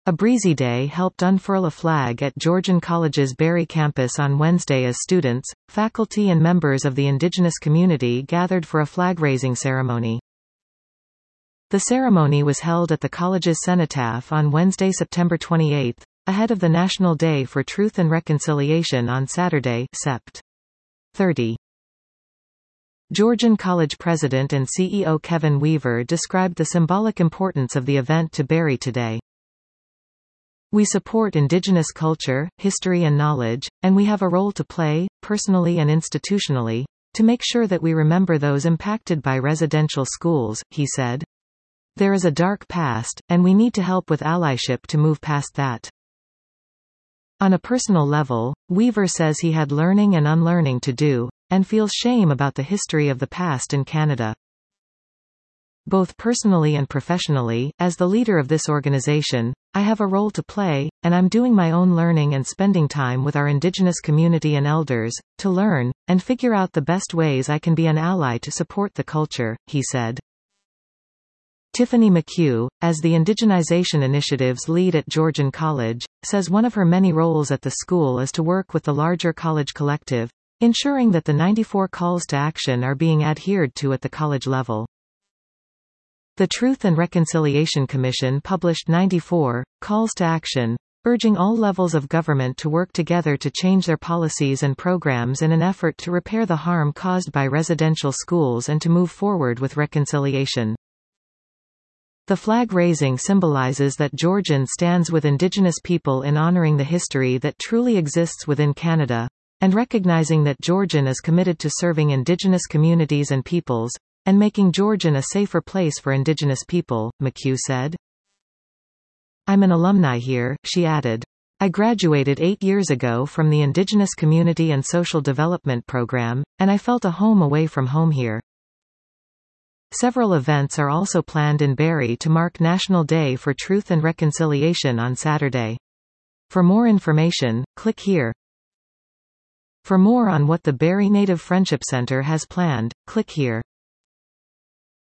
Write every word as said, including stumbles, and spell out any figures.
A breezy day helped unfurl a flag at Georgian College's Barry campus on Wednesday as students, faculty and members of the indigenous community gathered for a flag-raising ceremony. The ceremony was held at the college's cenotaph on Wednesday, September twenty-eighth, ahead of the National Day for Truth and Reconciliation on Saturday, September thirtieth. Georgian College President and C E O Kevin Weaver described the symbolic importance of the event to Barry today. "We support indigenous culture, history and knowledge, and we have a role to play, personally and institutionally, to make sure that we remember those impacted by residential schools," he said. "There is a dark past, and we need to help with allyship to move past that." On a personal level, Weaver says he had learning and unlearning to do, and feels shame about the history of the past in Canada. "Both personally and professionally, as the leader of this organization, I have a role to play, and I'm doing my own learning and spending time with our Indigenous community and elders, to learn, and figure out the best ways I can be an ally to support the culture," he said. Tiffany McHugh, as the Indigenization Initiative's lead at Georgian College, says one of her many roles at the school is to work with the larger college collective, ensuring that the ninety-four calls to action are being adhered to at the college level. The Truth and Reconciliation Commission published ninety-four calls to action, urging all levels of government to work together to change their policies and programs in an effort to repair the harm caused by residential schools and to move forward with reconciliation. The flag raising symbolizes that Georgian stands with Indigenous people in honoring the history that truly exists within Canada, and recognizing that Georgian is committed to serving Indigenous communities and peoples, and making Georgian a safer place for Indigenous people, McHugh said. "I'm an alumni here," she added. "I graduated eight years ago from the Indigenous Community and Social Development Program, and I felt a home away from home here." Several events are also planned in Barry to mark National Day for Truth and Reconciliation on Saturday. For more information, click here. For more on what the Barry Native Friendship Center has planned, click here.